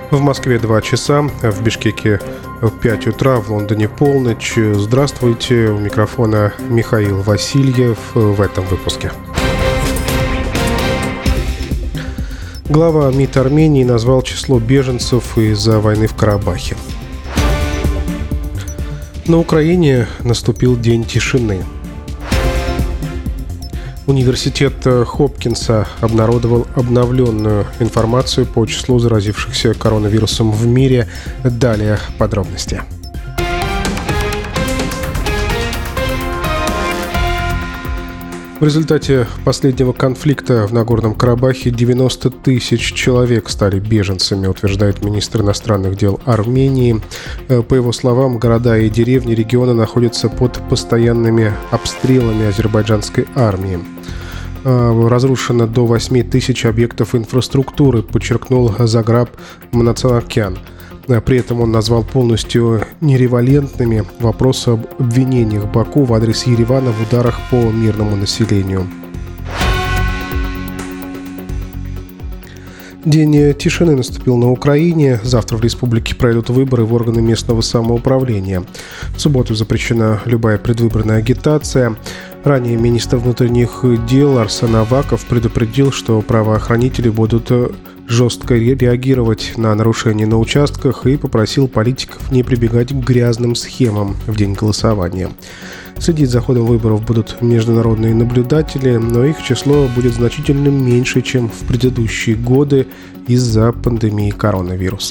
В Москве 2 часа, в Бишкеке 5 утра, в Лондоне полночь. Здравствуйте, у микрофона Михаил Васильев в этом выпуске. Глава МИД Армении назвал число беженцев из-за войны в Карабахе. На Украине наступил день тишины. Университет Хопкинса обнародовал обновленную информацию по числу заразившихся коронавирусом в мире. Далее подробности. В результате последнего конфликта в Нагорном Карабахе 90 тысяч человек стали беженцами, утверждает министр иностранных дел Армении. По его словам, города и деревни региона находятся под постоянными обстрелами азербайджанской армии. Разрушено до 8 тысяч объектов инфраструктуры, подчеркнул Заграб Манацанакян. При этом он назвал полностью нерелевантными вопросы об обвинениях Баку в адрес Еревана в ударах по мирному населению. День тишины наступил на Украине. Завтра в республике пройдут выборы в органы местного самоуправления. В субботу запрещена любая предвыборная агитация. Ранее министр внутренних дел Арсен Аваков предупредил, что правоохранители будут жестко реагировать на нарушения на участках и попросил политиков не прибегать к грязным схемам в день голосования. Следить за ходом выборов будут международные наблюдатели, но их число будет значительно меньше, чем в предыдущие годы из-за пандемии коронавируса.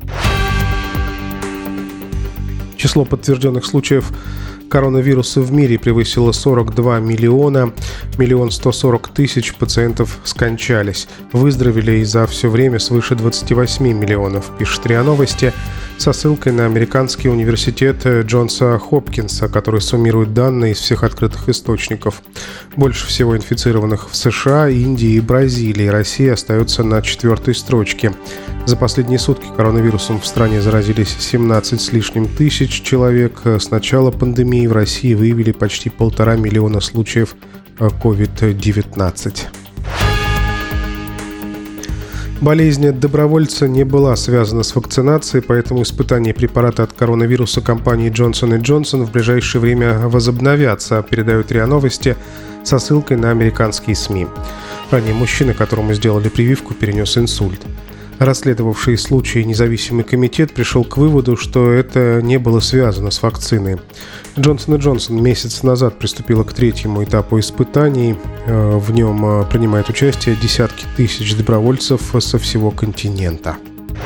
Число подтвержденных случаев коронавируса в мире превысило 42 миллиона. 1 140 000 пациентов скончались. Выздоровели и за все время свыше 28 миллионов, пишет РИА Новости, со ссылкой на американский университет Джонса Хопкинса, который суммирует данные из всех открытых источников. Больше всего инфицированных в США, Индии и Бразилии. Россия остается на 4-й строчке. За последние сутки коронавирусом в стране заразились 17 с лишним тысяч человек. С начала пандемии в России выявили почти 1,5 миллиона случаев COVID-19. Болезнь добровольца не была связана с вакцинацией, поэтому испытания препарата от коронавируса компании Johnson & Johnson в ближайшее время возобновятся, передают РИА Новости со ссылкой на американские СМИ. Ранее мужчина, которому сделали прививку, перенес инсульт. Расследовавший случай независимый комитет пришел к выводу, что это не было связано с вакциной. Johnson & Johnson месяц назад приступила к 3-му этапу испытаний. В нем принимают участие десятки тысяч добровольцев со всего континента.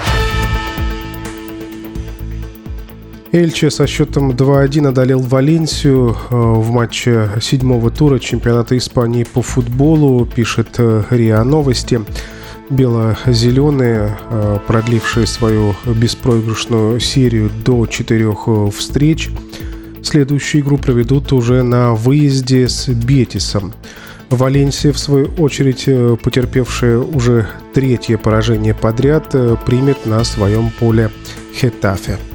Эльче со счетом 2-1 одолел Валенсию в матче 7-го тура чемпионата Испании по футболу, пишет РИА Новости. Бело-зеленые, продлившие свою беспроигрышную серию до 4 встреч, следующую игру проведут уже на выезде с Бетисом. Валенсия, в свою очередь, потерпевшая уже 3-е поражение подряд, примет на своем поле Хетафе.